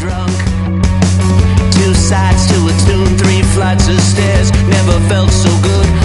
drunk. Two sides to a tune, three flights of stairs. Never felt so good.